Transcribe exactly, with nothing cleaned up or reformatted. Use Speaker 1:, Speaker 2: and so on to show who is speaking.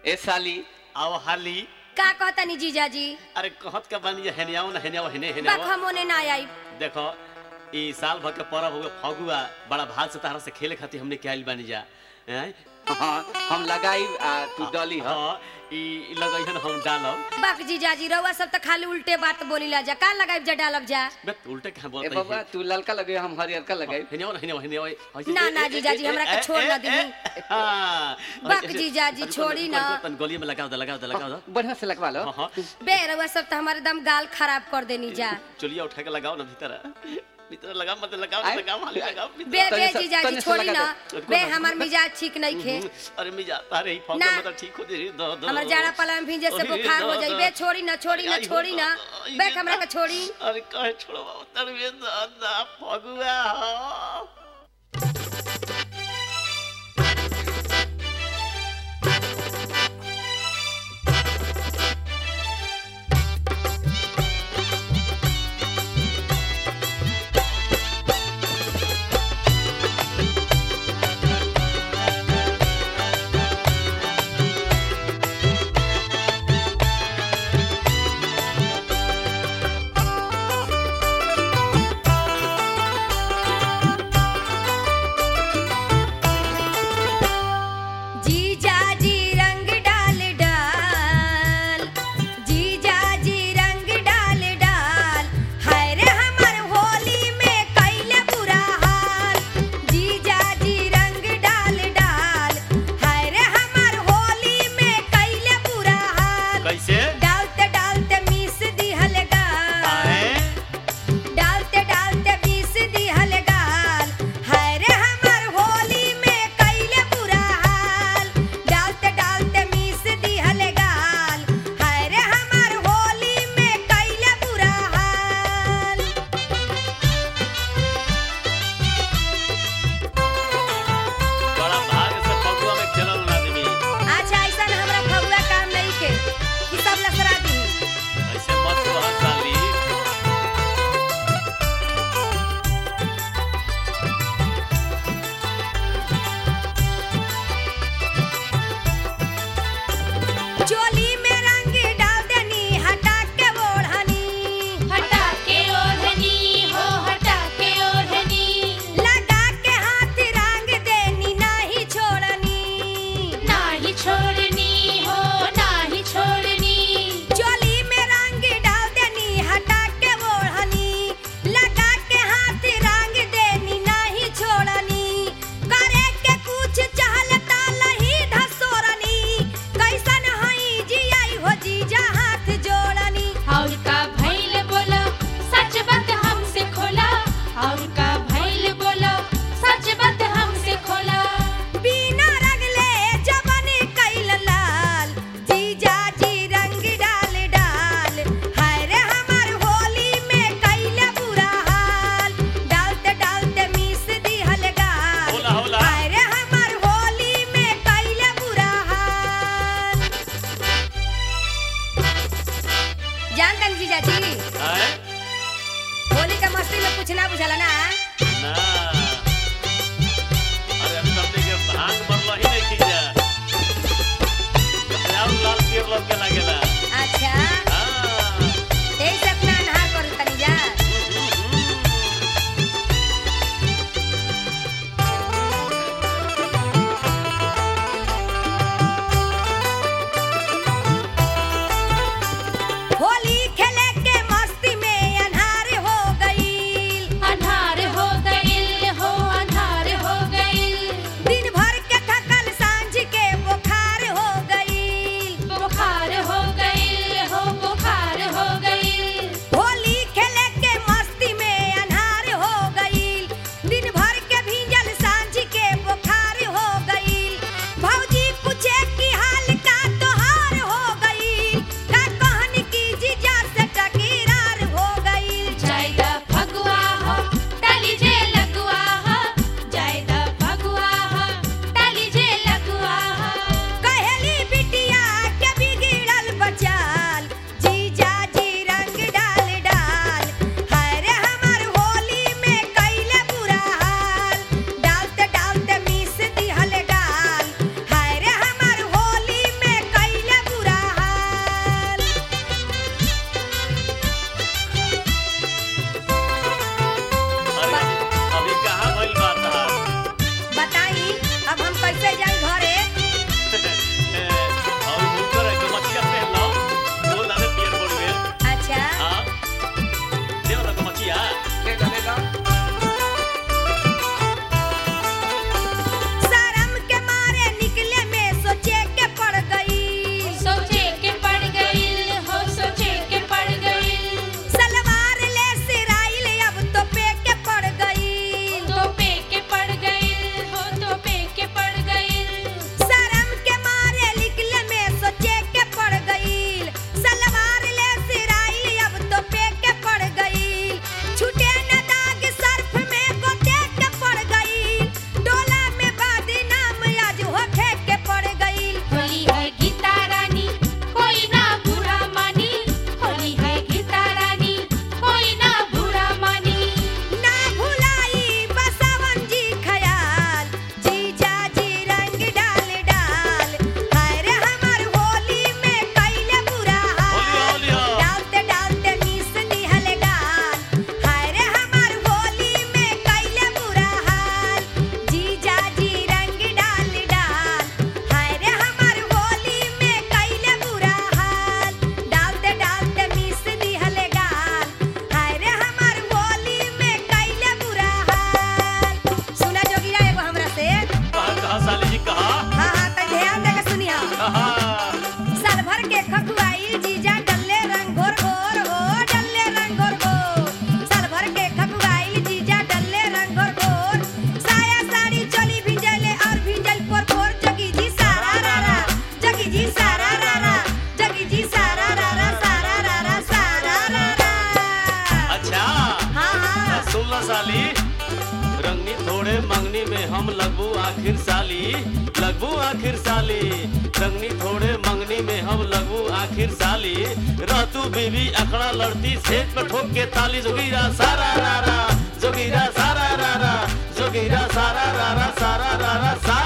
Speaker 1: ए साली
Speaker 2: आओ हाली
Speaker 3: का कहता नी जीजाजी
Speaker 2: अरे कहत का बनी हेनियाओ ना हेनियाओ हेने हेने
Speaker 3: बक हम ओने ना आई
Speaker 2: देखो ई साल भर के पर्व हो फगुआ बड़ा भाग से तारा से खेले खातिर हमने क्या बानी जा हैं
Speaker 1: हां हम लगाई तू डली ह
Speaker 2: हां ई लगइहन हम डालब
Speaker 3: बक जीजाजी रउआ सब त खाली उल्टे बात बोलीला जा का लगाई जा डालब जा
Speaker 2: बे उल्टे कहां
Speaker 1: ए
Speaker 2: बोलत
Speaker 1: बाबा तू ललका लगे हम हरियर का लगाई
Speaker 2: हेनियाओ ना हेनियाओ हेनियाओ
Speaker 3: ना ना जीजाजी हमरा के छोड़ ना दी
Speaker 2: हां
Speaker 3: बक जीजाजी छोड़ी ना
Speaker 2: तन गोली में लगाओ दे लगाओ दे लगाओ दे
Speaker 1: बढ़िया से लगवा लो
Speaker 2: हां
Speaker 3: बे रउआ सब त हमारे दम गाल खराब कर देनी जा
Speaker 2: चलिए उठा के लगाओ ना भीतर भीतर लगाओ मत लगाओ लगाओ हाली लगाओ
Speaker 3: बे बे जीजाजी छोड़ी ना बे हमार मिजाज ठीक नहीं खे
Speaker 2: अरे मिजाज तारे ही फगुआ में तो ठीक हो दे दो दो
Speaker 3: हमर जाड़ा पाला में भींजे से बुखार हो जाई बे छोड़ी ना छोड़ी ना छोड़ी ना बे हमरा के छोड़ी
Speaker 2: अरे कहे छोड़ो तरवे दादा फगुआ हम लगबू आखिर साली लगबू आखिर साली रंगनी थोड़े मंगनी में हम लगबू आखिर साली रहतू बीवी अखड़ा लड़ती सेज पे ठोक के ताली जोगीरा सारा रारा जोगीरा सारा रारा जोगीरा सारा रारा सारा रारा